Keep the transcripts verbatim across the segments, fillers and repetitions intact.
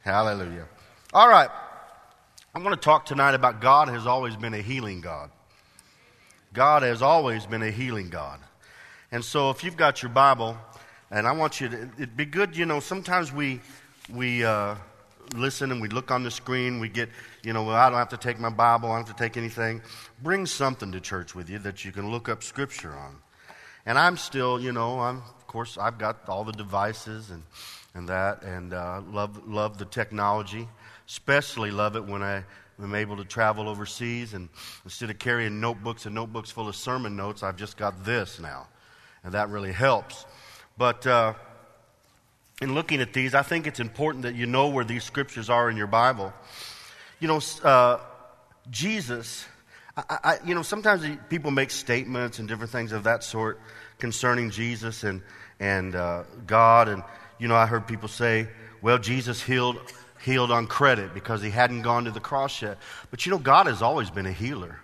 Hallelujah. All right. I'm going to talk tonight about God has always been a healing God. God has always been a healing God. And so if you've got your Bible, and I want you to, it'd be good, you know, sometimes we, we uh, listen and we look on the screen, we get, you know, well, I don't have to take my Bible, I don't have to take anything. Bring something to church with you that you can look up Scripture on. And I'm still, you know, I'm, of course, I've got all the devices and, and that, and uh, love, love the technology. Especially love it when I am able to travel overseas, and instead of carrying notebooks and notebooks full of sermon notes, I've just got this now, and that really helps. But uh, in looking at these, I think it's important that you know where these scriptures are in your Bible. You know, uh, Jesus, I, I, you know, sometimes people make statements and different things of that sort concerning Jesus and, and uh, God, and, you know, I heard people say, well, Jesus healed healed on credit because he hadn't gone to the cross yet. But you know, God has always been a healer.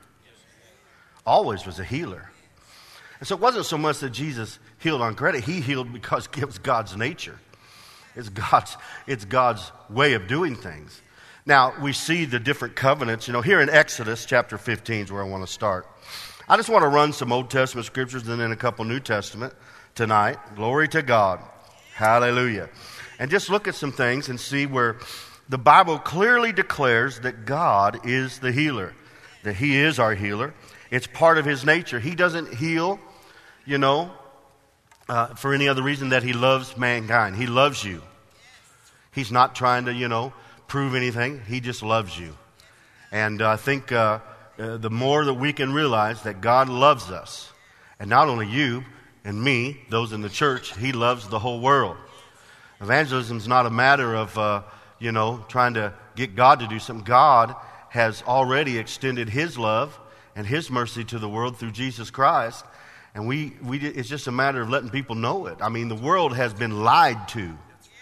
Always was a healer. And so it wasn't so much that Jesus healed on credit. He healed because it was God's nature. It's God's, it's God's way of doing things. Now, we see the different covenants. You know, here in Exodus chapter fifteen is where I want to start. I just want to run some Old Testament scriptures and then a couple New Testament tonight. Glory to God. Hallelujah. And just look at some things and see where the Bible clearly declares that God is the healer, that he is our healer. It's part of his nature. He doesn't heal, you know, uh, for any other reason that he loves mankind. He loves you. He's not trying to, you know, prove anything. He just loves you. And uh, I think uh, uh, the more that we can realize that God loves us, and not only you and me, those in the church, he loves the whole world. Evangelism is not a matter of, uh, you know, trying to get God to do something. God has already extended his love and his mercy to the world through Jesus Christ. And we, we, it's just a matter of letting people know it. I mean, the world has been lied to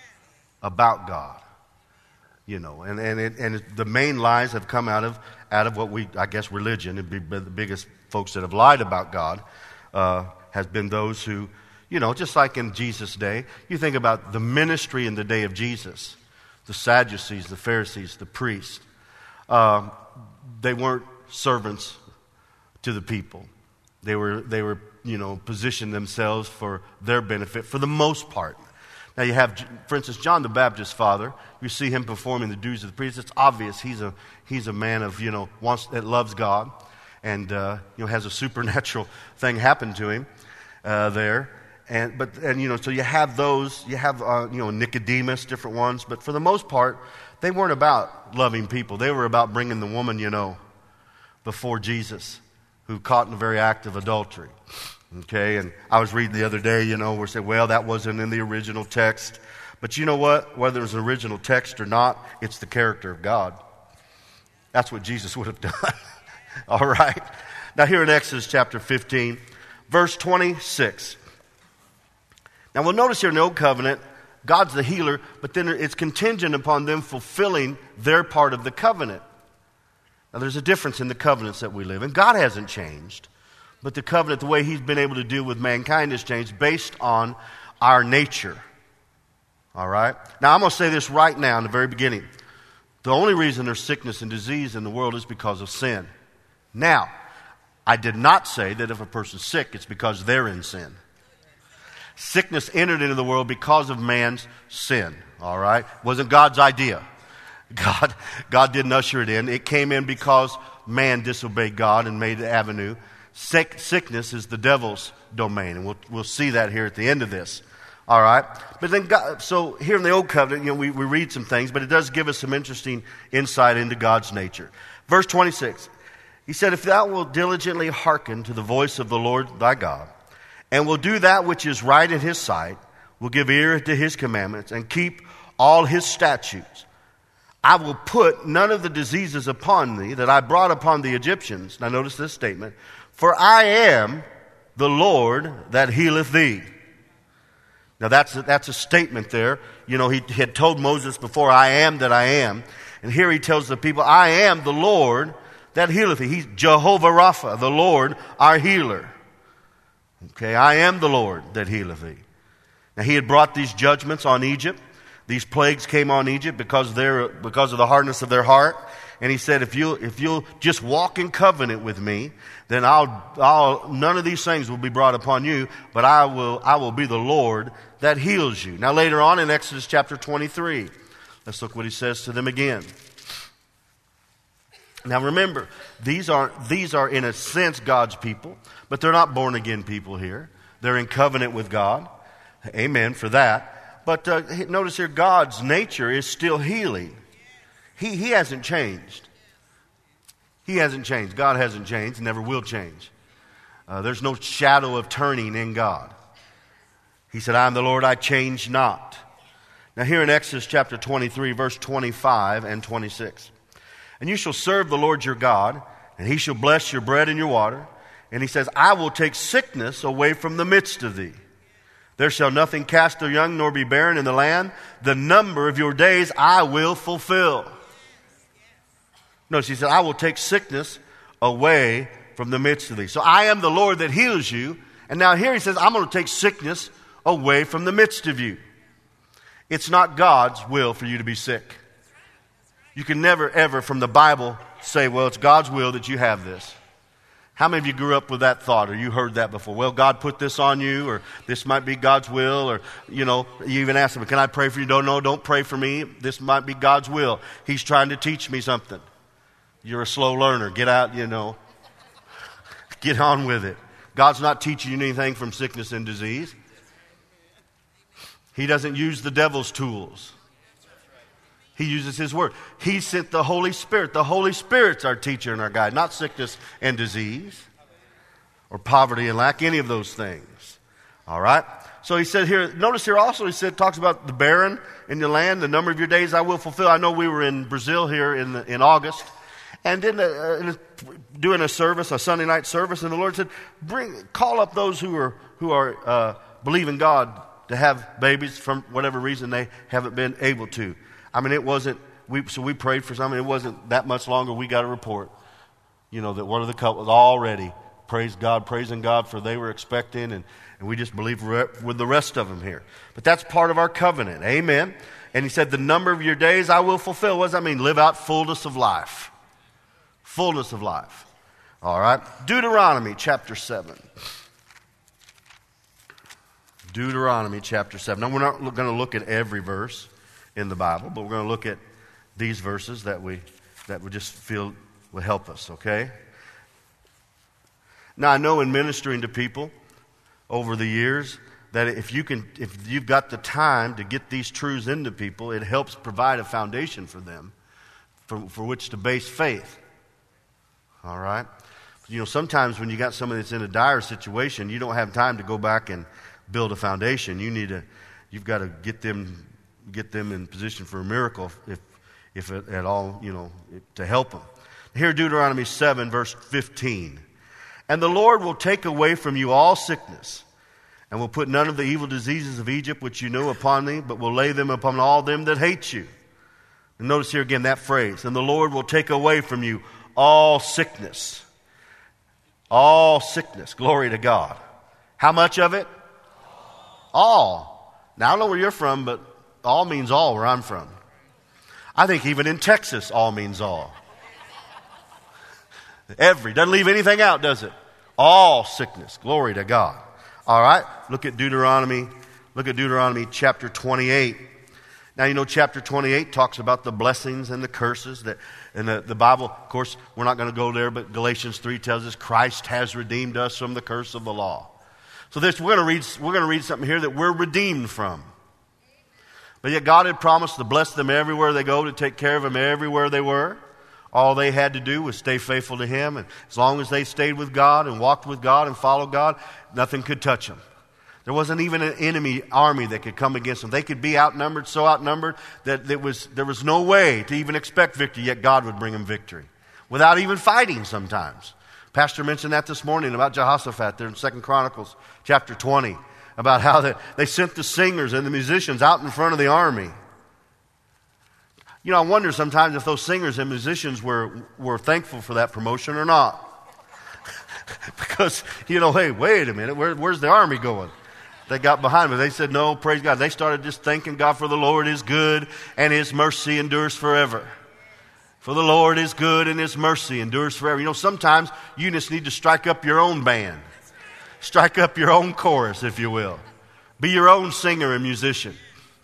about God, you know, and, and, it, and it, the main lies have come out of, out of what we, I guess, religion. It'd be the biggest folks that have lied about God uh, has been those who, you know, just like in Jesus' day, you think about the ministry in the day of Jesus, the Sadducees, the Pharisees, the priests. Uh, they weren't servants to the people. They were, they were, you know, positioned themselves for their benefit for the most part. Now you have, for instance, John the Baptist's father. You see him performing the duties of the priest. It's obvious he's a he's a man of, you know, wants that loves God, and uh, you know, has a supernatural thing happen to him uh, there. And but and you know, so you have those, you have uh, you know, Nicodemus, different ones, but for the most part, they weren't about loving people. They were about bringing the woman, you know, before Jesus, who caught in the very act of adultery. Okay, and I was reading the other day, you know, where it said, well, that wasn't in the original text, but you know what? Whether it was an original text or not, it's the character of God. That's what Jesus would have done. All right. Now here in Exodus chapter fifteen, verse twenty-six. Now we'll notice here in the Old Covenant, God's the healer, but then it's contingent upon them fulfilling their part of the covenant. Now there's a difference in the covenants that we live in. God hasn't changed, but the covenant, the way he's been able to deal with mankind has changed based on our nature. All right? Now I'm going to say this right now in the very beginning. The only reason there's sickness and disease in the world is because of sin. Now, I did not say that if a person's sick, it's because they're in sin. Sickness entered into the world because of man's sin, all right? It wasn't God's idea. God, God didn't usher it in. It came in because man disobeyed God and made the avenue. Sick, sickness is the devil's domain, and we'll, we'll see that here at the end of this, all right? But then, God, so here in the Old Covenant, you know, we, we read some things, but it does give us some interesting insight into God's nature. Verse twenty-six, he said, if thou wilt diligently hearken to the voice of the Lord thy God, and will do that which is right in his sight, will give ear to his commandments, and keep all his statutes, I will put none of the diseases upon thee that I brought upon the Egyptians. Now notice this statement. For I am the Lord that healeth thee. Now that's a, that's a statement there. You know, he had told Moses before, I am that I am. And here he tells the people, I am the Lord that healeth thee. He's Jehovah Rapha, the Lord, our healer. Okay, I am the Lord that healeth thee. Now he had brought these judgments on Egypt. These plagues came on Egypt because, they're, because of the hardness of their heart. And he said, if you'll, if you'll just walk in covenant with me, then I'll, I'll, none of these things will be brought upon you, but I will, I will be the Lord that heals you. Now later on in Exodus chapter twenty-three, let's look what he says to them again. Now remember, these are, these are in a sense God's people, but they're not born again people here. They're in covenant with God. Amen for that. But uh, notice here, God's nature is still healing. He, he hasn't changed. He hasn't changed. God hasn't changed, never will change. Uh, there's no shadow of turning in God. He said, I am the Lord, I change not. Now here in Exodus chapter twenty-three, verse twenty-five and twenty-six. And you shall serve the Lord your God, and he shall bless your bread and your water. And he says, I will take sickness away from the midst of thee. There shall nothing cast their young nor be barren in the land. The number of your days I will fulfill. Notice he said, I will take sickness away from the midst of thee. So I am the Lord that heals you. And now here he says, I'm going to take sickness away from the midst of you. It's not God's will for you to be sick. You can never, ever from the Bible say, well, it's God's will that you have this. How many of you grew up with that thought, or you heard that before? Well, God put this on you, or this might be God's will, or, you know, you even ask them, can I pray for you? No, no, don't pray for me. This might be God's will. He's trying to teach me something. You're a slow learner. Get out, you know. Get on with it. God's not teaching you anything from sickness and disease. He doesn't use the devil's tools. He uses his word. He sent the Holy Spirit. The Holy Spirit's our teacher and our guide, not sickness and disease or poverty and lack, any of those things. All right? So he said here, notice here also he said, talks about the barren in your land, the number of your days I will fulfill. I know we were in Brazil here in, in August. And then uh, doing a service, a Sunday night service, and the Lord said, "Bring, call up those who are who are uh, believing God to have babies from whatever reason they haven't been able to." I mean, it wasn't. We so we prayed for something. It wasn't that much longer. We got a report, you know, that one of the couples already praised God, praising God for they were expecting, and and we just believe with the rest of them here. But that's part of our covenant. Amen. And he said, "The number of your days I will fulfill." What does that mean? Live out fullness of life. Fullness of life. All right. Deuteronomy chapter seven. Deuteronomy chapter seven. Now, we're not going to look at every verse in the Bible, but we're going to look at these verses that we that we just feel will help us, okay? Now, I know in ministering to people over the years that if you can, if you've got the time to get these truths into people, it helps provide a foundation for them for, for which to base faith. All right? You know, sometimes when you got somebody that's in a dire situation, you don't have time to go back and build a foundation. You need to, you've got to get them, get them in position for a miracle, if, if at all, you know, to help them. Here, Deuteronomy seven, verse fifteen. And the Lord will take away from you all sickness, and will put none of the evil diseases of Egypt which you know upon thee, but will lay them upon all them that hate you. And notice here again that phrase, and the Lord will take away from you all sickness. All sickness. Glory to God. How much of it? All. Now, I don't know where you're from, but all means all where I'm from. I think even in Texas, all means all. Every. Doesn't leave anything out, does it? All sickness. Glory to God. All right. Look at Deuteronomy. Look at Deuteronomy chapter twenty-eight. Now, you know, chapter twenty-eight talks about the blessings and the curses that, and the, the Bible, of course, we're not going to go there, but Galatians three tells us Christ has redeemed us from the curse of the law. So this, we're going to read, we're going to read something here that we're redeemed from. But yet God had promised to bless them everywhere they go, to take care of them everywhere they were. All they had to do was stay faithful to Him. And as long as they stayed with God and walked with God and followed God, nothing could touch them. There wasn't even an enemy army that could come against them. They could be outnumbered, so outnumbered that there was, there was no way to even expect victory, yet God would bring them victory without even fighting sometimes. Pastor mentioned that this morning about Jehoshaphat there in Second Chronicles chapter twenty, about how they, they sent the singers and the musicians out in front of the army. You know, I wonder sometimes if those singers and musicians were, were thankful for that promotion or not. Because, you know, hey, wait a minute, where, where's the army going? They got behind me. They said, no, praise God. They started just thanking God for the Lord is good and His mercy endures forever. For the Lord is good and His mercy endures forever. You know, sometimes you just need to strike up your own band. Strike up your own chorus, if you will. Be your own singer and musician.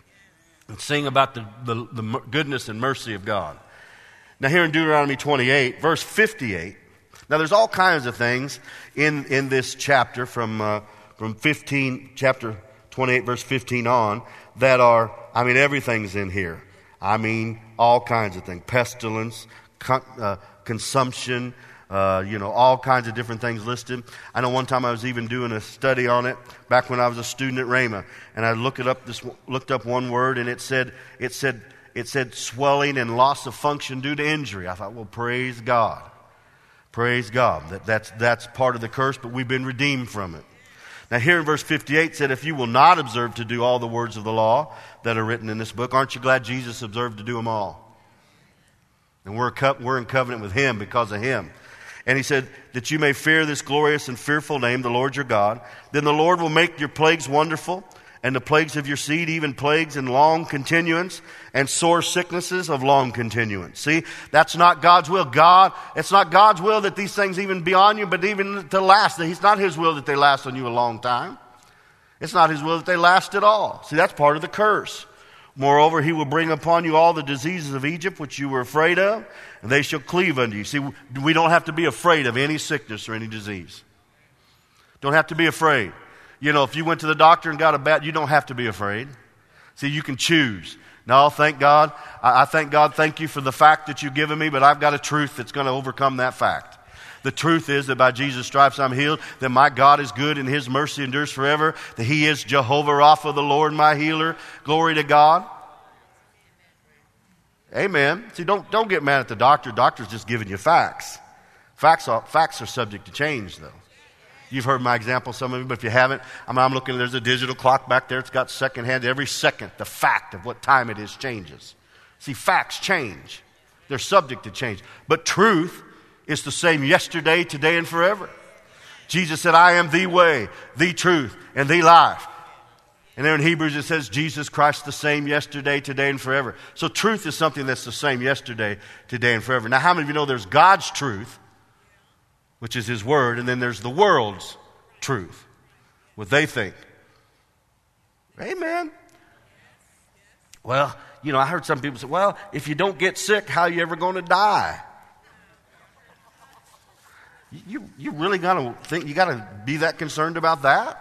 And sing about the, the, the goodness and mercy of God. Now here in Deuteronomy twenty-eight, verse fifty-eight. Now there's all kinds of things in, in this chapter from, uh, from fifteen, chapter twenty-eight, verse fifteen on, that are, I mean, everything's in here. I mean, all kinds of things. Pestilence, con, uh, consumption, uh, you know, all kinds of different things listed. I know one time I was even doing a study on it back when I was a student at Rhema, and I looked it up. This looked up one word, and it said it said it said swelling and loss of function due to injury. I thought, well, praise God, praise God that that's that's part of the curse, but we've been redeemed from it. Now here in verse fifty-eight said, if you will not observe to do all the words of the law that are written in this book, aren't you glad Jesus observed to do them all? And we're, co- we're in covenant with Him because of Him. And He said, that you may fear this glorious and fearful name, the Lord your God. Then the Lord will make your plagues wonderful, and the plagues of your seed, even plagues in long continuance, and sore sicknesses of long continuance. See, that's not God's will. God, it's not God's will that these things even be on you, but even to last. It's not His will that they last on you a long time. It's not His will that they last at all. See, that's part of the curse. Moreover, He will bring upon you all the diseases of Egypt, which you were afraid of, and they shall cleave unto you. See, we don't have to be afraid of any sickness or any disease. Don't have to be afraid. You know, if you went to the doctor and got a bad, you don't have to be afraid. See, you can choose. No, thank God. I, I thank God, thank you for the fact that you've given me, but I've got a truth that's going to overcome that fact. The truth is that by Jesus' stripes I'm healed, that my God is good and His mercy endures forever, that He is Jehovah Rapha, the Lord my healer. Glory to God. Amen. See, don't, don't get mad at the doctor. Doctor's just giving you facts. Facts are, facts are subject to change, though. You've heard my example, some of you, but if you haven't, I'm, I'm looking, there's a digital clock back there. It's got second hand. Every second, the fact of what time it is changes. See, facts change. They're subject to change. But truth is the same yesterday, today, and forever. Jesus said, I am the way, the truth, and the life. And there in Hebrews it says, Jesus Christ the same yesterday, today, and forever. So truth is something that's the same yesterday, today, and forever. Now, how many of you know there's God's truth, which is His Word, and then there's the world's truth, what they think. Amen. Well, you know, I heard some people say, well, if you don't get sick, how are you ever going to die? You, you really got to think, you got to be that concerned about that?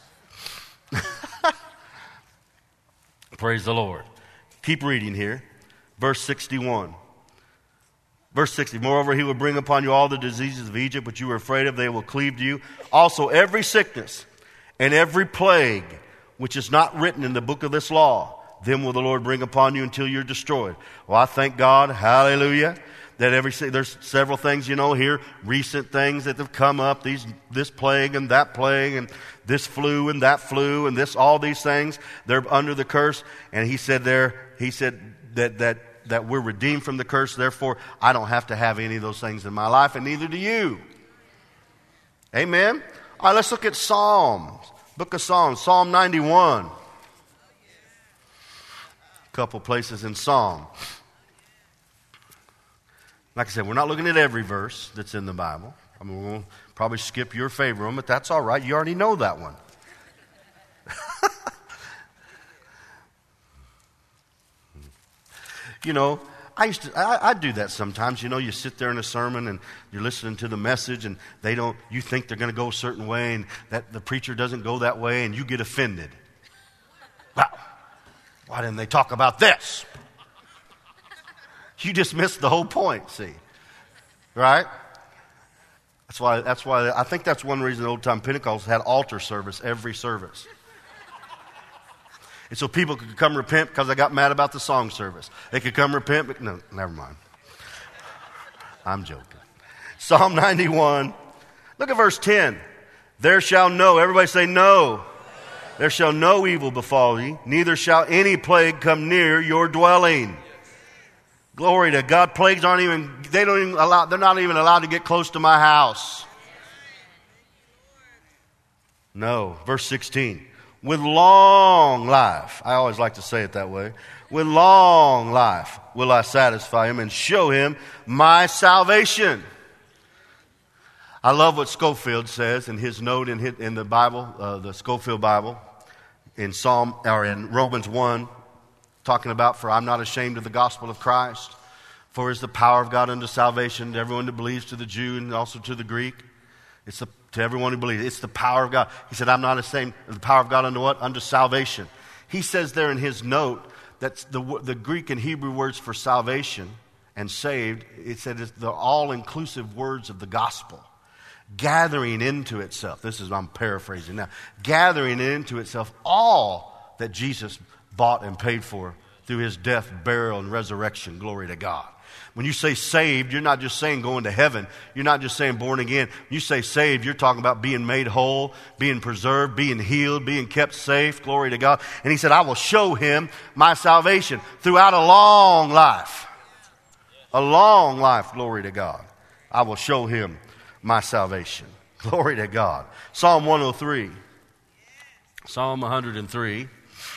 Praise the Lord. Keep reading here. Verse sixty-one. Verse sixty, moreover, He will bring upon you all the diseases of Egypt, which you were afraid of. They will cleave to you. Also, every sickness and every plague, which is not written in the book of this law, them will the Lord bring upon you until you're destroyed. Well, I thank God, hallelujah, that every, there's several things, you know, here, recent things that have come up, these, this plague and that plague and this flu and that flu and this, all these things, they're under the curse. And He said there, He said that, that, that we're redeemed from the curse. Therefore, I don't have to have any of those things in my life, and neither do you. Amen. All right, let's look at Psalms. Book of Psalms, Psalm ninety-one. A couple places in Psalm. Like I said, we're not looking at every verse that's in the Bible. I mean, we'll probably skip your favorite one, but that's all right. You already know that one. You know, I used to, I, I do that sometimes. You know, you sit there in a sermon and you're listening to the message and they don't, you think they're going to go a certain way and that the preacher doesn't go that way and you get offended. Wow, why didn't they talk about this? You just missed the whole point, see. Right? That's why, that's why, I think that's one reason the old time Pentecost had altar service every service. And so people could come repent because I got mad about the song service. They could come repent, but no, never mind. I'm joking. Psalm ninety-one. Look at verse ten. There shall no, everybody say no. There shall no evil befall thee, neither shall any plague come near your dwelling. Glory to God. Plagues aren't even, they don't even allow, they're not even allowed to get close to my house. No. Verse sixteen. with long life. I always like to say it that way. With long life will I satisfy him and show him my salvation. I love what Scofield says in his note in, his, in the Bible, uh, the Scofield Bible, in Psalm or in Romans one, talking about, for I'm not ashamed of the gospel of Christ, for is the power of God unto salvation to everyone that believes, to the Jew and also to the Greek. It's the, to everyone who believes. It's the power of God. He said, I'm not ashamed of the power of God unto what? Unto salvation. He says there in his note that the, the Greek and Hebrew words for salvation and saved, it said it's the all-inclusive words of the gospel. Gathering into itself, this is, I'm paraphrasing now, gathering into itself all that Jesus bought and paid for through his death, burial, and resurrection. Glory to God. When you say saved, you're not just saying going to heaven. You're not just saying born again. When you say saved, you're talking about being made whole, being preserved, being healed, being kept safe. Glory to God. And he said, I will show him my salvation throughout a long life. A long life, glory to God. I will show him my salvation. Glory to God. Psalm one oh three. Psalm one oh three.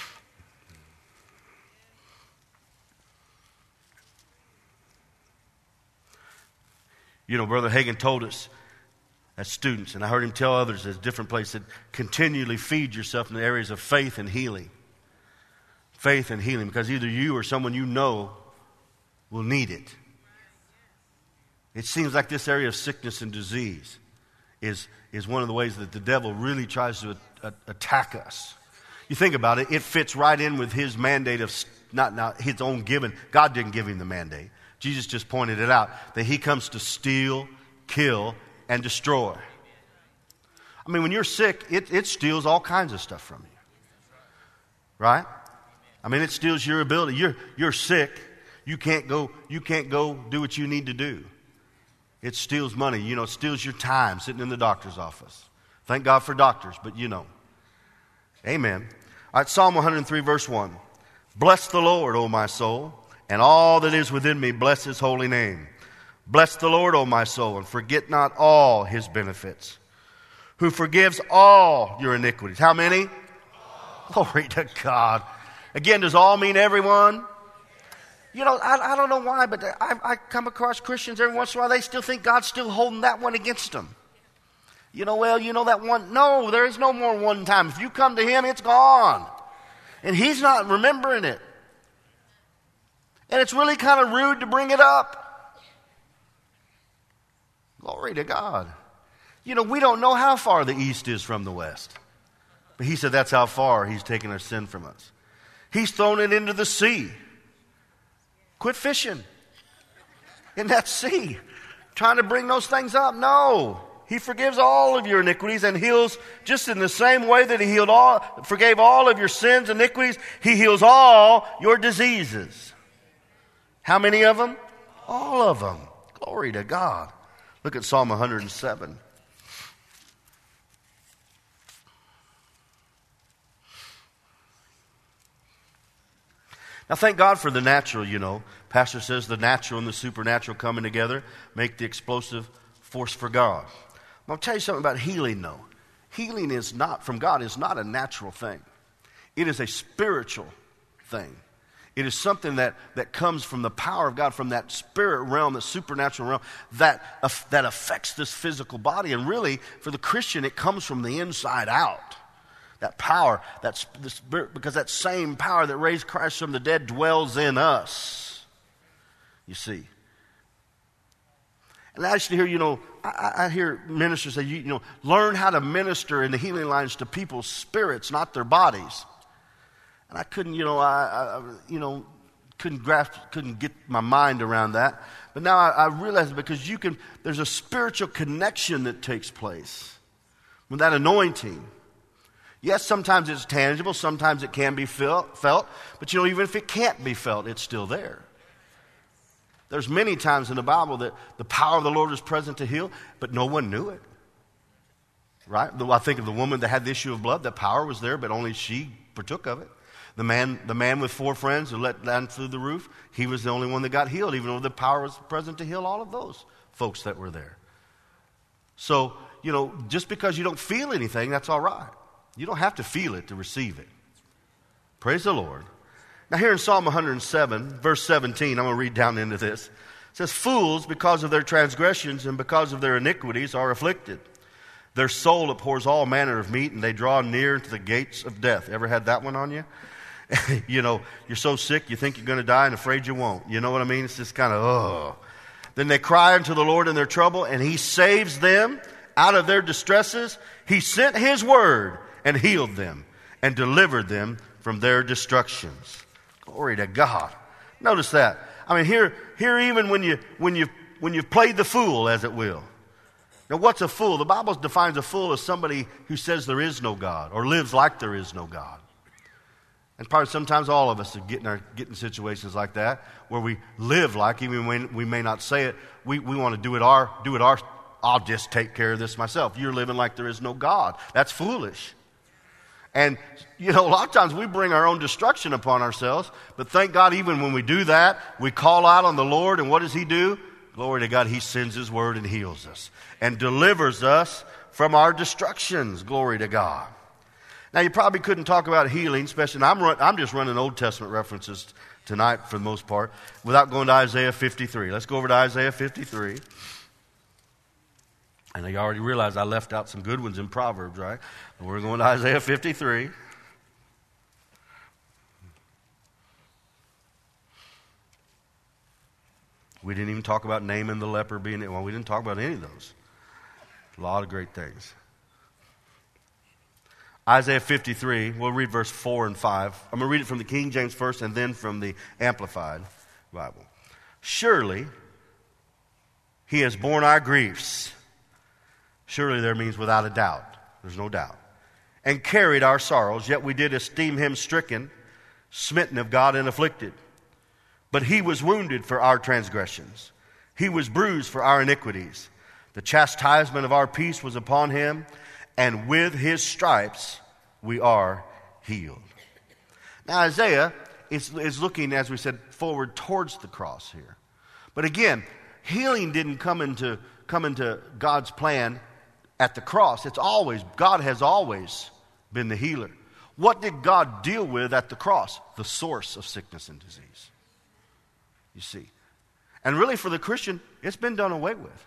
You know, Brother Hagin told us as students, and I heard him tell others at different places, that continually feed yourself in the areas of faith and healing. Faith and healing, because either you or someone you know will need it. It seems like this area of sickness and disease is, is one of the ways that the devil really tries to a, a, attack us. You think about it, it fits right in with his mandate of not, not his own given. God didn't give him the mandate. Jesus just pointed it out, that he comes to steal, kill, and destroy. I mean, when you're sick, it, it steals all kinds of stuff from you. Right? I mean, it steals your ability. You're, you're sick. You can't go, you can't go do what you need to do. It steals money. You know, it steals your time sitting in the doctor's office. Thank God for doctors, but you know. Amen. All right, Psalm one oh three, verse one. Bless the Lord, O my soul, and all that is within me, bless his holy name. Bless the Lord, O my soul, and forget not all his benefits, who forgives all your iniquities. How many? All. Glory to God. Again, does all mean everyone? You know, I, I don't know why, but I, I come across Christians every once in a while, they still think God's still holding that one against them. You know, well, you know that one. No, there is no more one time. If you come to him, it's gone. And he's not remembering it. And it's really kind of rude to bring it up. Glory to God. You know, we don't know how far the east is from the west. But he said that's how far he's taken our sin from us. He's thrown it into the sea. Quit fishing in that sea, trying to bring those things up. No, he forgives all of your iniquities and heals just in the same way that he healed all, forgave all of your sins, iniquities. He heals all your diseases. How many of them? All of them. Glory to God. Look at Psalm one oh seven. Now, thank God for the natural, you know. Pastor says the natural and the supernatural coming together make the explosive force for God. I'm going to tell you something about healing, though. Healing is not, from God, is not a natural thing. It is a spiritual thing. It is something that, that comes from the power of God, from that spirit realm, the supernatural realm, that, uh, that affects this physical body. And really, for the Christian, it comes from the inside out. That power, that's the spirit, because that same power that raised Christ from the dead dwells in us. You see. And I used to hear, you know, I, I hear ministers say, you, you know, learn how to minister in the healing lines to people's spirits, not their bodies. And I couldn't, you know, I, I you know, couldn't grasp, couldn't get my mind around that. But now I, I realize it, because you can, there's a spiritual connection that takes place with that anointing. Yes, sometimes it's tangible, sometimes it can be felt, felt, but you know, even if it can't be felt, it's still there. There's many times in the Bible that the power of the Lord is present to heal, but no one knew it. Right? I think of the woman that had the issue of blood, the power was there, but only she partook of it. The man, the man with four friends who let down through the roof, he was the only one that got healed, even though the power was present to heal all of those folks that were there. So, you know, just because you don't feel anything, that's all right. You don't have to feel it to receive it. Praise the Lord. Now here in Psalm one hundred seven, verse seventeen, I'm going to read down into this. It says, fools, because of their transgressions and because of their iniquities, are afflicted. Their soul abhors all manner of meat, and they draw near to the gates of death. Ever had that one on you? You know, you're so sick, you think you're going to die and afraid you won't. You know what I mean? It's just kind of, oh. Then they cry unto the Lord in their trouble, and he saves them out of their distresses. He sent his word and healed them and delivered them from their destructions. Glory to God. Notice that. I mean, here, here even when you when you when you've played the fool, as it will. Now, what's a fool? The Bible defines a fool as somebody who says there is no God or lives like there is no God. And probably sometimes all of us are getting our getting situations like that where we live like, even when we may not say it, we, we want to do it our do it our. I'll just take care of this myself. You're living like there is no God. That's foolish. And, you know, a lot of times we bring our own destruction upon ourselves. But thank God, even when we do that, we call out on the Lord. And what does he do? Glory to God, he sends his word and heals us and delivers us from our destructions. Glory to God. Now, you probably couldn't talk about healing, especially, and I'm, run, I'm just running Old Testament references tonight for the most part, without going to Isaiah fifty-three. Let's go over to Isaiah fifty-three. I know you already realize I left out some good ones in Proverbs, right? But we're going to Isaiah fifty-three. We didn't even talk about Naaman the leper being, well, we didn't talk about any of those. A lot of great things. Isaiah fifty-three, we'll read verse four and five. I'm going to read it from the King James first and then from the Amplified Bible. Surely he has borne our griefs. Surely there means without a doubt. There's no doubt. And carried our sorrows, yet we did esteem him stricken, smitten of God and afflicted. But he was wounded for our transgressions. He was bruised for our iniquities. The chastisement of our peace was upon him, and with his stripes we are healed. Now Isaiah is, is looking, as we said, forward towards the cross here. But again, healing didn't come into, come into God's plan at the cross. It's always, God has always been the healer. What did God deal with at the cross? The source of sickness and disease. You see. And really for the Christian, it's been done away with.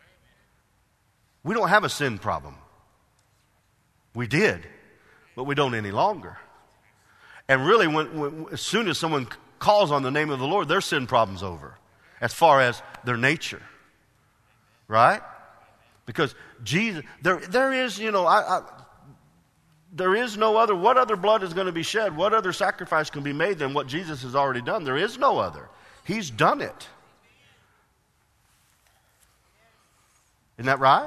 We don't have a sin problem. We did, but we don't any longer. And really, when, when, as soon as someone calls on the name of the Lord, their sin problem's over, as far as their nature. Right? Because Jesus, there, there is, you know, I, I, there is no other, what other blood is going to be shed? What other sacrifice can be made than what Jesus has already done? There is no other. He's done it. Isn't that right?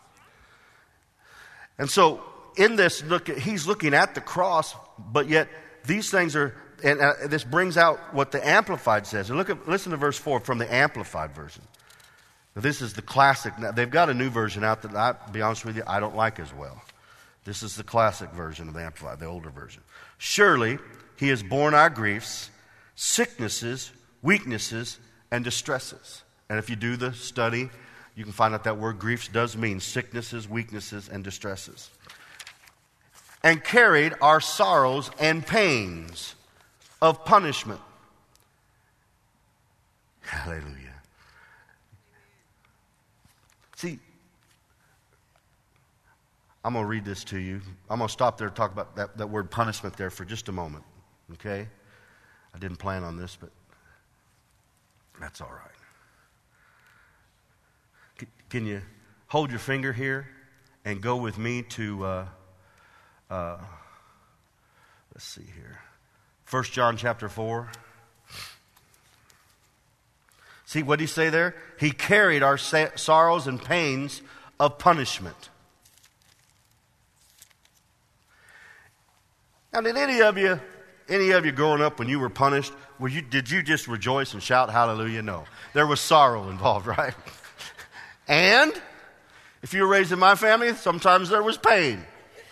And so, in this, look, he's looking at the cross, but yet these things are, and uh, this brings out what the Amplified says. And look at, listen to verse four from the Amplified version. Now, this is the classic. Now, they've got a new version out that, I, to be honest with you, I don't like as well. This is the classic version of the Amplified, the older version. Surely he has borne our griefs, sicknesses, weaknesses, and distresses. And if you do the study, you can find out that word griefs does mean sicknesses, weaknesses, and distresses. And carried our sorrows and pains of punishment. Hallelujah. See, I'm going to read this to you. I'm going to stop there and talk about that, that word punishment there for just a moment. Okay? I didn't plan on this, but that's all right. C- can you hold your finger here and go with me to, uh, uh, let's see here, First John chapter four. See, what did he say there? He carried our sa- sorrows and pains of punishment. Now, did any of you, any of you growing up when you were punished, were you, did you just rejoice and shout hallelujah? No. There was sorrow involved, right? And if you were raised in my family, sometimes there was pain.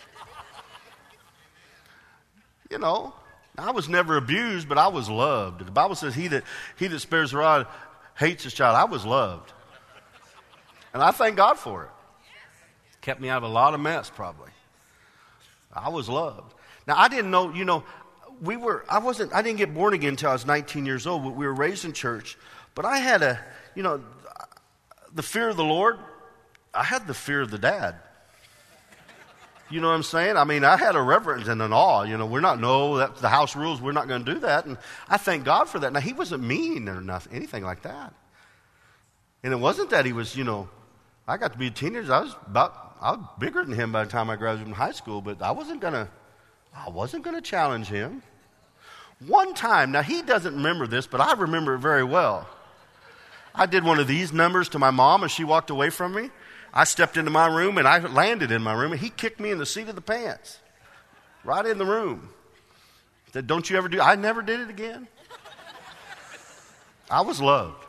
You know, I was never abused, but I was loved. The Bible says he that he that spares the rod hates his child. I was loved. And I thank God for it. Kept me out of a lot of mess, probably. I was loved. Now, I didn't know, you know, we were, I wasn't, I didn't get born again until I was nineteen years old. We were raised in church. But I had a, you know, the fear of the Lord, I had the fear of the dad. You know what I'm saying? I mean, I had a reverence and an awe. You know, we're not, no, that's the house rules. We're not going to do that. And I thank God for that. Now, he wasn't mean or nothing, anything like that. And it wasn't that he was, you know, I got to be a teenager. I was about, I was bigger than him by the time I graduated from high school. But I wasn't going to, I wasn't going to challenge him. One time, now he doesn't remember this, but I remember it very well. I did one of these numbers to my mom as she walked away from me. I stepped into my room and I landed in my room and he kicked me in the seat of the pants. Right in the room. Said, don't you ever do, I never did it again. I was loved.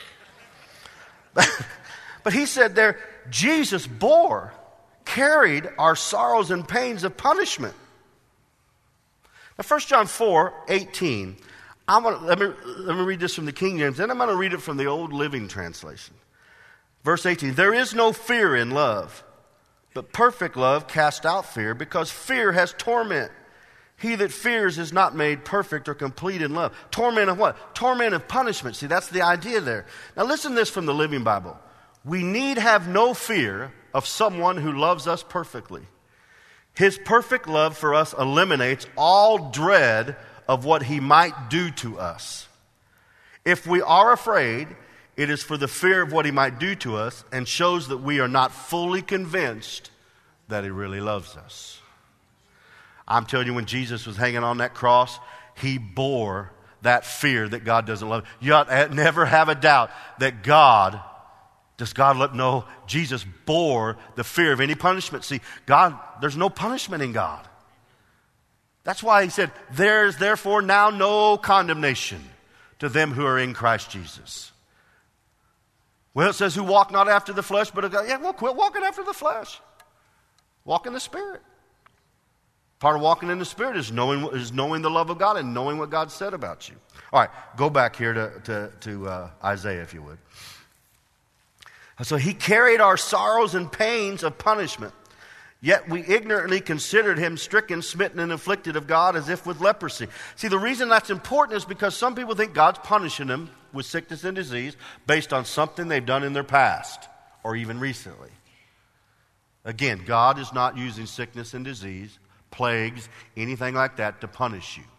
But he said there, Jesus bore, carried our sorrows and pains of punishment. Now, First John four eighteen. I'm gonna, let, me, let me read this from the King James, then I'm going to read it from the Old Living Translation. Verse eighteen, there is no fear in love, but perfect love casts out fear, because fear has torment. He that fears is not made perfect or complete in love. Torment of what? Torment of punishment. See, that's the idea there. Now listen to this from the Living Bible. We need have no fear of someone who loves us perfectly. His perfect love for us eliminates all dread of what he might do to us. If we are afraid, it is for the fear of what he might do to us, and shows that we are not fully convinced that he really loves us. I'm telling you, when Jesus was hanging on that cross, he bore that fear that God doesn't love. You ought to never have a doubt that God, does God love? No, Jesus bore the fear of any punishment. See, God, there's no punishment in God. That's why he said, there is therefore now no condemnation to them who are in Christ Jesus. Well, it says, who walk not after the flesh, but, yeah, well, quit walking after the flesh. Walk in the Spirit. Part of walking in the Spirit is knowing, is knowing the love of God and knowing what God said about you. All right, go back here to, to, to uh, Isaiah, if you would. So he carried our sorrows and pains of punishment. Yet we ignorantly considered him stricken, smitten, and afflicted of God as if with leprosy. See, the reason that's important is because some people think God's punishing them with sickness and disease based on something they've done in their past or even recently. Again, God is not using sickness and disease, plagues, anything like that to punish you.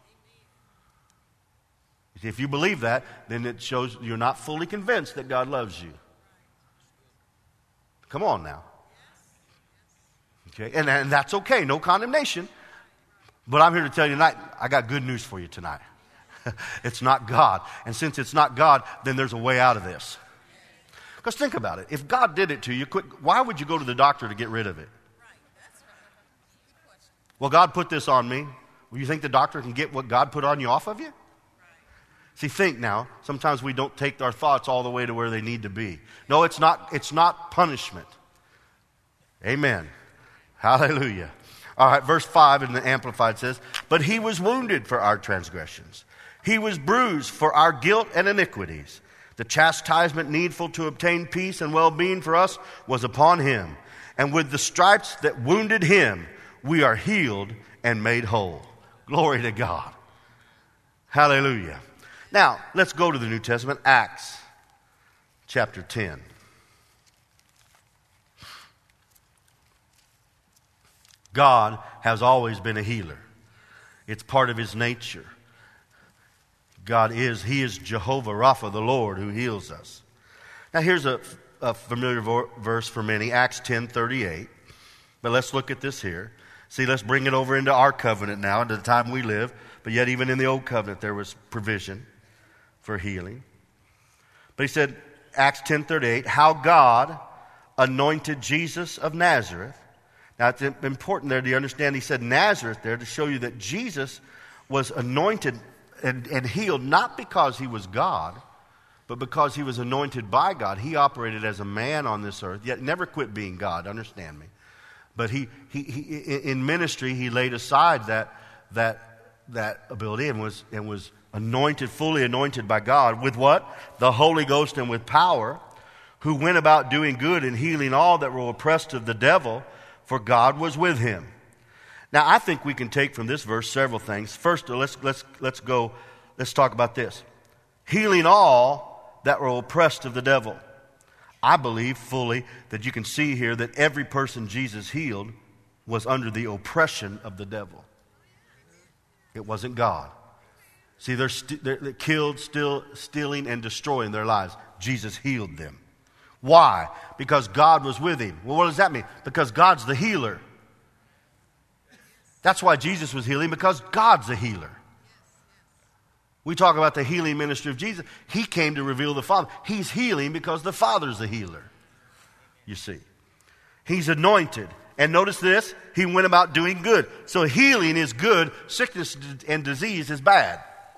If you believe that, then it shows you're not fully convinced that God loves you. Come on now. Okay, and, and that's okay, no condemnation. But I'm here to tell you tonight, I got good news for you tonight. It's not God. And since it's not God, then there's a way out of this. Because think about it. If God did it to you, quit, why would you go to the doctor to get rid of it? Well, God put this on me. Well, you think the doctor can get what God put on you off of you? See, think now. Sometimes we don't take our thoughts all the way to where they need to be. No, it's not, it's not punishment. Amen. Hallelujah. All right, verse five in the Amplified says, but he was wounded for our transgressions. He was bruised for our guilt and iniquities. The chastisement needful to obtain peace and well-being for us was upon him. And with the stripes that wounded him, we are healed and made whole. Glory to God. Hallelujah. Now, let's go to the New Testament, Acts chapter ten. God has always been a healer. It's part of his nature. God is, he is Jehovah Rapha, the Lord who heals us. Now here's a, a familiar vo- verse for many, Acts ten thirty-eight. But let's look at this here. See, let's bring it over into our covenant now, into the time we live. But yet even in the old covenant there was provision for healing. But he said, Acts ten thirty-eight, how God anointed Jesus of Nazareth. Now, it's important there to understand he said Nazareth there to show you that Jesus was anointed and, and healed not because he was God, but because he was anointed by God. He operated as a man on this earth, yet never quit being God, understand me. But he, he, he in ministry, he laid aside that, that, that ability and was, and was anointed, fully anointed by God with what? The Holy Ghost and with power, who went about doing good and healing all that were oppressed of the devil, for God was with him. Now, I think we can take from this verse several things. First, let's, let's, let's go, let's talk about this. Healing all that were oppressed of the devil. I believe fully that you can see here that every person Jesus healed was under the oppression of the devil. It wasn't God. See, they're, st- they're killed, still stealing, and destroying their lives. Jesus healed them. Why? Because God was with him. Well, what does that mean? Because God's the healer. That's why Jesus was healing, because God's a healer. We talk about the healing ministry of Jesus. He came to reveal the Father. He's healing because the Father's the healer. You see. He's anointed. And notice this, he went about doing good. So healing is good, sickness and disease is bad.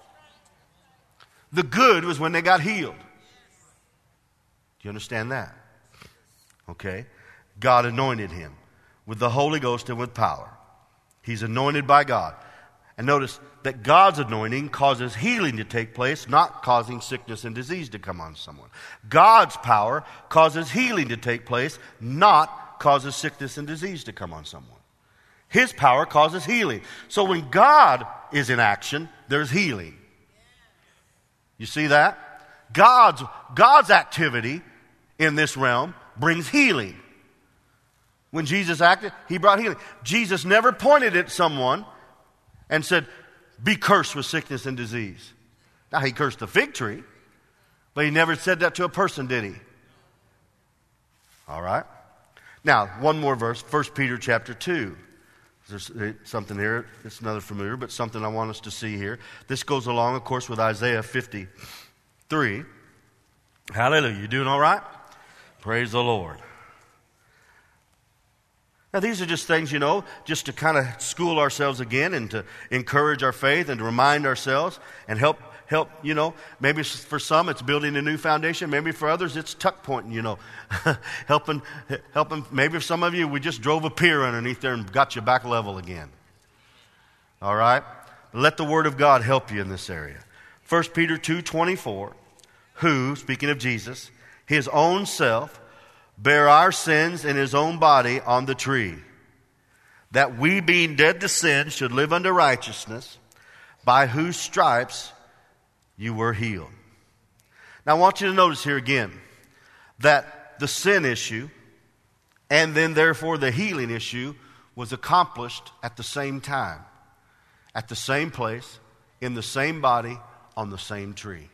The good was when they got healed. Do you understand that? Okay. God anointed him with the Holy Ghost and with power. He's anointed by God. And notice that God's anointing causes healing to take place, not causing sickness and disease to come on someone. God's power causes healing to take place, not causes sickness and disease to come on someone. His power causes healing. So when God is in action, there's healing. You see that? God's, God's activity in this realm brings healing. When Jesus acted, he brought healing. Jesus never pointed at someone and said, be cursed with sickness and disease. Now, he cursed the fig tree, but he never said that to a person, did he? All right. Now, one more verse, First Peter chapter two. There's something here, it's another familiar, but something I want us to see here. This goes along, of course, with Isaiah fifty-three. Hallelujah. You doing all right? Praise the Lord. Now, these are just things, you know, just to kind of school ourselves again and to encourage our faith and to remind ourselves and help, help, you know, maybe for some it's building a new foundation. Maybe for others it's tuck pointing, you know, helping, helping. Maybe for some of you, we just drove a pier underneath there and got you back level again. All right? Let the Word of God help you in this area. First Peter two twenty-four, who, speaking of Jesus, his own self, bear our sins in his own body on the tree, that we, being dead to sin, should live unto righteousness, by whose stripes you were healed. Now I want you to notice here again that the sin issue and then therefore the healing issue was accomplished at the same time, at the same place, in the same body, on the same tree.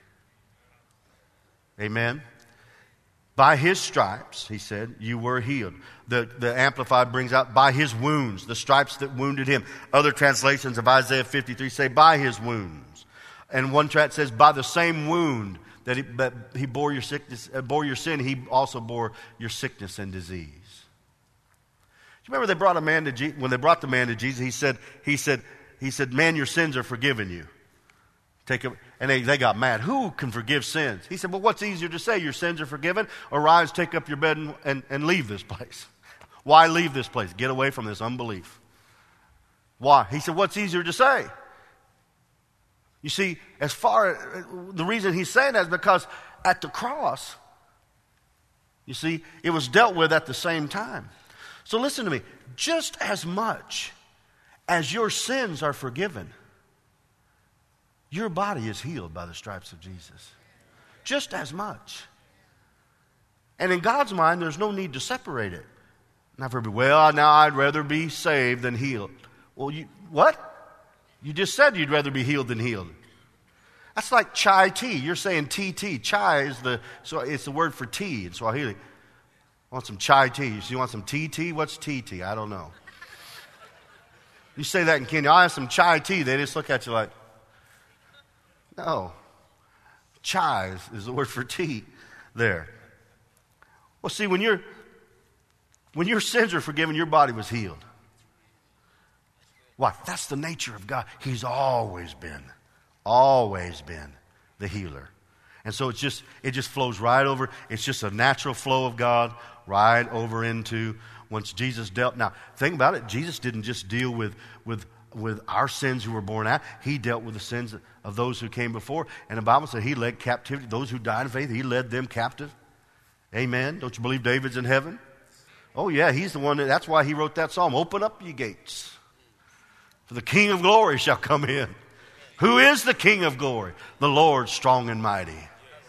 Amen? By his stripes, he said, you were healed. The, the Amplified brings out, by his wounds, the stripes that wounded him. Other translations of Isaiah fifty-three say, by his wounds. And one tract says, by the same wound that he, that he bore your sickness, uh, bore your sin, he also bore your sickness and disease. Do you remember they brought a man to Je- when they brought the man to Jesus? He said, he said, he said, man, your sins are forgiven you. Take a, and they, they got mad. Who can forgive sins? He said, well, what's easier to say? Your sins are forgiven, or rise, take up your bed, and, and, and leave this place. Why leave this place? Get away from this unbelief. Why? He said, what's easier to say? You see, as far, the reason he's saying that is because at the cross, you see, it was dealt with at the same time. So listen to me. Just as much as your sins are forgiven, your body is healed by the stripes of Jesus. Just as much. And in God's mind, there's no need to separate it. Not for everybody, well, now I'd rather be saved than healed. Well, you what? You just said you'd rather be healed than healed. That's like chai tea. You're saying T T. Chai is the, so it's the word for tea in Swahili. I want some chai tea. So you want some T T? What's T T? I don't know. You say that in Kenya, I have some chai tea. They just look at you like, no. Chai is, is the word for tea there. Well, see, when, you're, when your sins are forgiven, your body was healed. Why? That's the nature of God. He's always been, always been the healer. And so it's just, it just flows right over. It's just a natural flow of God right over into once Jesus dealt. Now, think about it. Jesus didn't just deal with, with, with our sins who were born out. He dealt with the sins of those who came before. And the Bible said he led captivity. Those who died in faith, he led them captive. Amen. Don't you believe David's in heaven? Oh, yeah, he's the one. That, that's why he wrote that psalm. Open up ye gates. For the King of glory shall come in. Who is the King of glory? The Lord strong and mighty.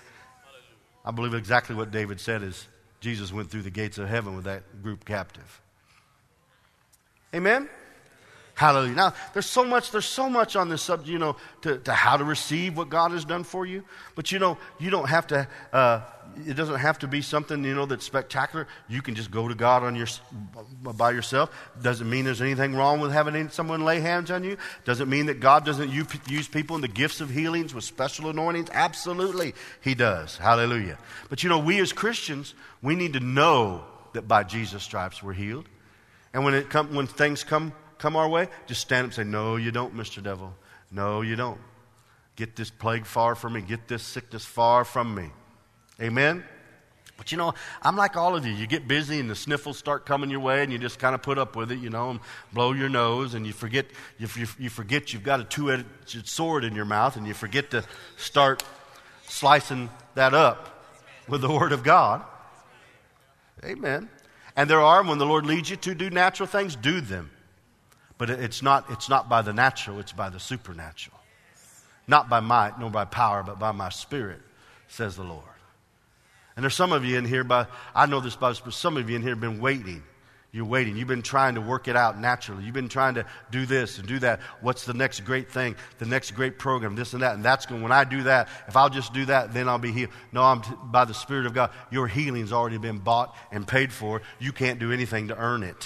I believe exactly what David said is Jesus went through the gates of heaven with that group captive. Amen? Hallelujah. Now, there's so much, there's so much on this subject, you know, to, to how to receive what God has done for you. But, you know, you don't have to, uh, it doesn't have to be something, you know, that's spectacular. You can just go to God on your, by yourself. Doesn't mean there's anything wrong with having someone lay hands on you. Doesn't mean that God doesn't use people in the gifts of healings with special anointings. Absolutely, He does. Hallelujah. But, you know, we as Christians, we need to know that by Jesus' stripes we're healed. And when it come, when things come, come our way, just stand up and say, no, you don't, Mister Devil. No, you don't. Get this plague far from me. Get this sickness far from me. Amen? But you know, I'm like all of you. You get busy and the sniffles start coming your way and you just kind of put up with it, you know, and blow your nose and you forget, you, you, you forget you've got a two-edged sword in your mouth and you forget to start slicing that up with the Word of God. Amen. And there are, when the Lord leads you to do natural things, do them. But it's not, it's not by the natural, it's by the supernatural. Not by might, nor by power, but by my Spirit, says the Lord. And there's some of you in here, by, I know this by some of you in here have been waiting. You're waiting. You've been trying to work it out naturally. You've been trying to do this and do that. What's the next great thing? The next great program, this and that. And that's going, when I do that, if I'll just do that, then I'll be healed. No, I'm t- by the Spirit of God. Your healing's already been bought and paid for. You can't do anything to earn it.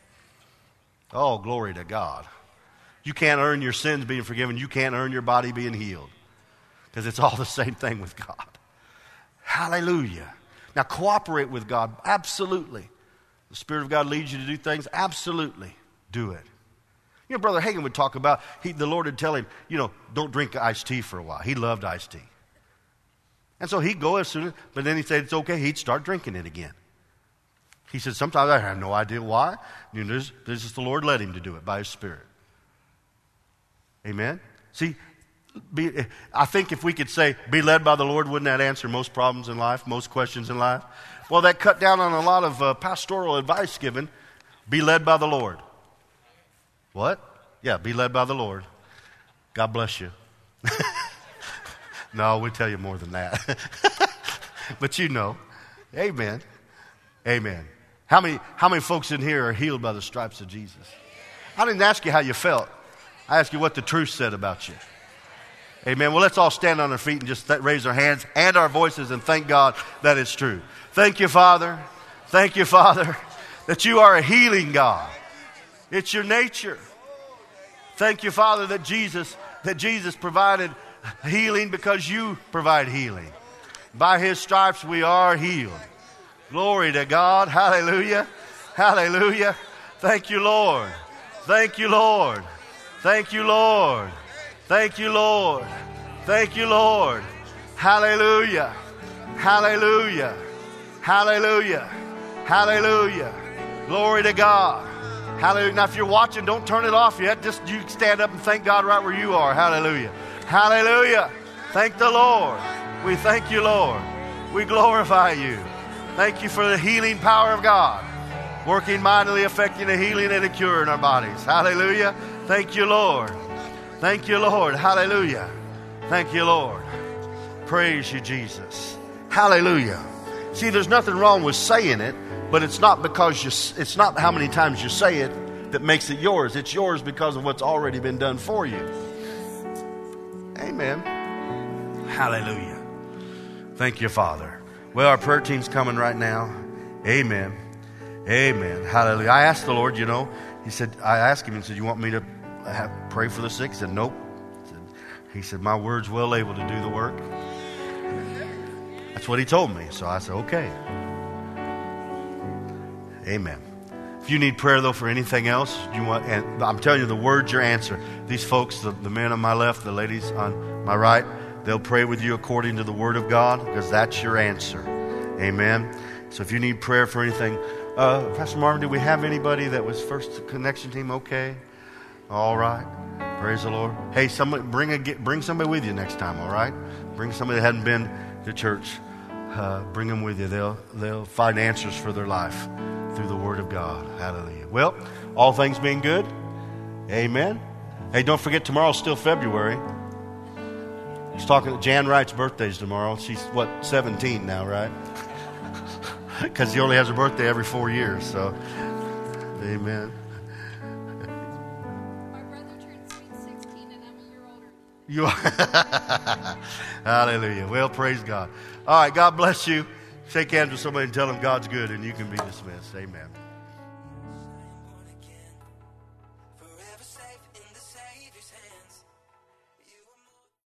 Oh, glory to God. You can't earn your sins being forgiven. You can't earn your body being healed. Because it's all the same thing with God. Hallelujah. Now, cooperate with God. Absolutely. The Spirit of God leads you to do things. Absolutely. Do it. You know, Brother Hagin would talk about, he, the Lord would tell him, you know, don't drink iced tea for a while. He loved iced tea. And so he'd go as soon as, but then he said it's okay. He'd start drinking it again. He said, sometimes I have no idea why. You know, this, this is the Lord led him to do it by His Spirit. Amen? See, be, I think if we could say, be led by the Lord, wouldn't that answer most problems in life, most questions in life? Well, that cut down on a lot of uh, pastoral advice given. Be led by the Lord. What? Yeah, be led by the Lord. God bless you. No, we tell you more than that. But you know. Amen. Amen. How many, how many folks in here are healed by the stripes of Jesus? I didn't ask you how you felt. I asked you what the truth said about you. Amen. Well, let's all stand on our feet and just th- raise our hands and our voices and thank God that it's true. Thank you, Father. Thank you, Father, that you are a healing God. It's your nature. Thank you, Father, that Jesus, that Jesus provided healing because you provide healing. By His stripes we are healed. Glory to God. Hallelujah. Hallelujah. Thank you, Lord. Thank you, Lord. Thank you, Lord. Thank you, Lord. Thank you, Lord. Hallelujah. Hallelujah. Hallelujah. Hallelujah. Glory to God. Hallelujah. Now, if you're watching, don't turn it off yet. Just you stand up and thank God right where you are. Hallelujah. Hallelujah. Thank the Lord. We thank you, Lord. We glorify you. Thank you for the healing power of God, working mightily, affecting a healing and a cure in our bodies. Hallelujah. Thank you, Lord. Thank you, Lord. Hallelujah. Thank you, Lord. Praise you, Jesus. Hallelujah. See, there's nothing wrong with saying it, but it's not because you, it's not how many times you say it that makes it yours. It's yours because of what's already been done for you. Amen. Hallelujah. Thank you, Father. Well, our prayer team's coming right now. Amen. Amen. Hallelujah. I asked the Lord, you know, He said, I asked Him and said, you want me to have, pray for the sick? He said, nope. He said, he said, my word's well able to do the work. That's what He told me. So I said, okay. Amen. If you need prayer, though, for anything else, you want, and I'm telling you, the word's your answer. These folks, the, the men on my left, the ladies on my right, they'll pray with you according to the Word of God because that's your answer. Amen. So if you need prayer for anything, uh, Pastor Marvin, do we have anybody that was first connection team? Okay. All right. Praise the Lord. Hey, somebody bring a bring somebody with you next time. All right. Bring somebody that hadn't been to church. Uh, bring them with you. They'll they'll find answers for their life through the Word of God. Hallelujah. Well, all things being good. Amen. Hey, don't forget, tomorrow's still February. He's talking, Jan Wright's birthday's tomorrow. She's, what, seventeen now, right? Because he only has a birthday every four years, so. Amen. My brother turned sweet sixteen, and I'm a year older. You are. Hallelujah. Well, praise God. All right, God bless you. Shake hands with somebody and tell them God's good, and you can be dismissed. Amen.